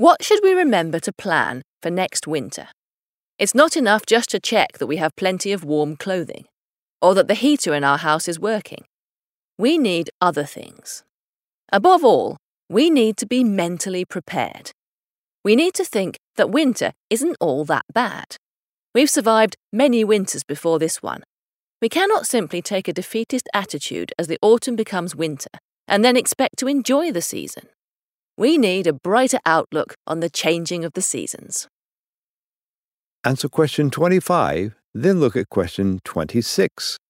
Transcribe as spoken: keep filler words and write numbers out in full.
What should we remember to plan for next winter? It's not enough just to check that we have plenty of warm clothing, or that the heater in our house is working. We need other things. Above all, we need to be mentally prepared. We need to think that winter isn't all that bad. We've survived many winters before this one. We cannot simply take a defeatist attitude as the autumn becomes winter and then expect to enjoy the season. We need a brighter outlook on the changing of the seasons. Answer question twenty-five, then look at question twenty-six.